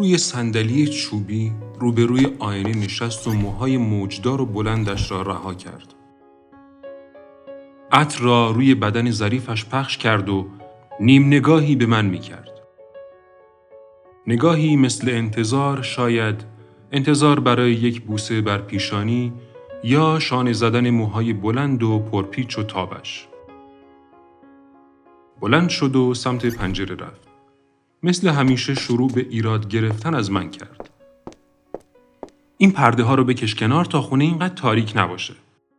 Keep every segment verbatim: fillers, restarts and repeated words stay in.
روی صندلی چوبی روبروی آینه نشست و موهای موجدار و بلندش را رها کرد. عطر را روی بدن ظریفش پخش کرد و نیم نگاهی به من می کرد. نگاهی مثل انتظار، شاید انتظار برای یک بوسه بر پیشانی یا شانه زدن موهای بلند و پرپیچ و تابش. بلند شد و سمت پنجره رفت. مثل همیشه شروع به ایراد گرفتن از من کرد. این پرده ها رو بکش کنار تا خونه اینقدر تاریک نباشه.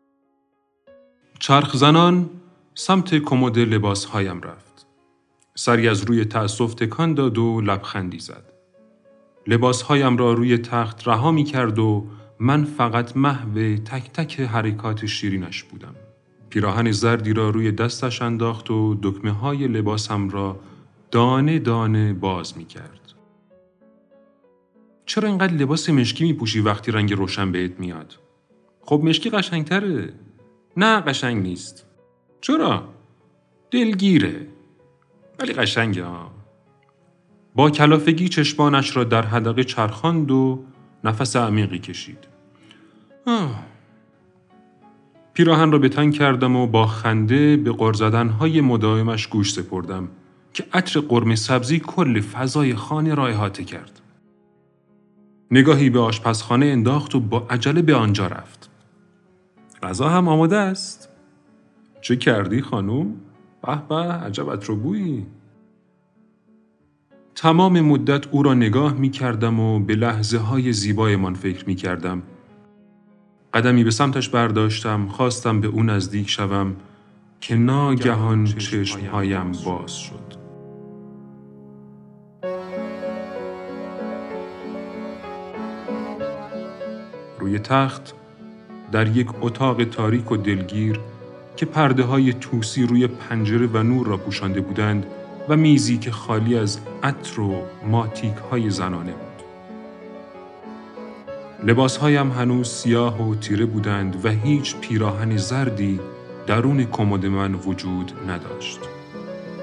چرخ زنان سمت کمد لباس هایم رفت. سری از روی تأسف تکان داد و لبخندی زد. لباس هایم را روی تخت رها می کرد و من فقط محو تک تک حرکات شیرینش بودم. پیراهن زردی را روی دستش انداخت و دکمه های لباسم را دانه دانه باز می کرد. چرا اینقدر لباس مشکی می پوشی وقتی رنگ روشن بهت میاد؟ خب مشکی قشنگتره. نه قشنگ نیست. چرا؟ دلگیره. ولی قشنگه ها. با کلافگی چشمانش را در حدقه چرخاند و نفس عمیقی کشید. آه. پیراهن را به تن کردم و با خنده به غر زدن‌های مداومش گوش سپردم که عطر قرمه سبزی کل فضای خانه را احاطه کرد. نگاهی به آشپزخانه انداخت و با عجله به آنجا رفت. غذا هم آماده است. چه کردی خانوم؟ به به، عجب عطر و بویی. تمام مدت او را نگاه می کردم و به لحظه های زیبایمان فکر می کردم. قدمی به سمتش برداشتم، خواستم به او نزدیک شوم که ناگهان چشمهایم باز شد. روی تخت در یک اتاق تاریک و دلگیر که پرده های توسی روی پنجره و نور را پوشانده بودند و میزی که خالی از عطر و ماتیک های زنانه بود. لباسهایم هنوز سیاه و تیره بودند و هیچ پیراهن زردی درون کمد من وجود نداشت.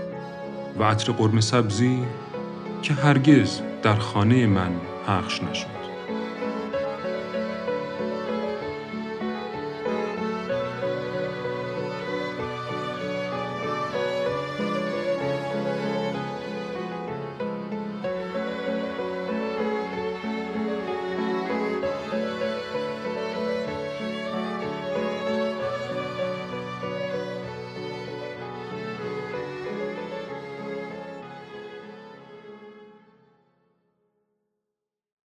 و عطر قرمه سبزی که هرگز در خانه من پخش نشد.